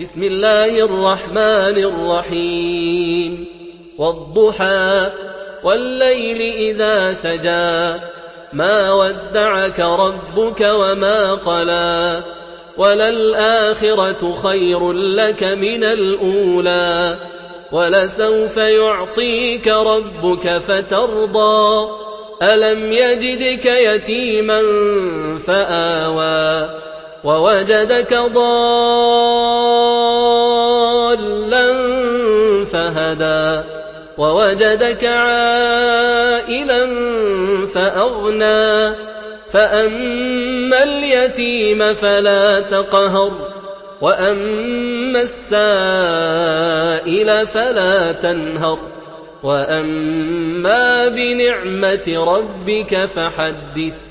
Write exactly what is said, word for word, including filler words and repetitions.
بسم الله الرحمن الرحيم والضحى والليل إذا سجى ما ودعك ربك وما قلى وللآخرة خير لك من الأولى ولسوف يعطيك ربك فترضى ألم يجدك يتيما فآوى ووجدك ضالا فهدى ووجدك عائلا فأغنى فأما اليتيم فلا تقهر وأما السائل فلا تنهر وأما بنعمة ربك فحدث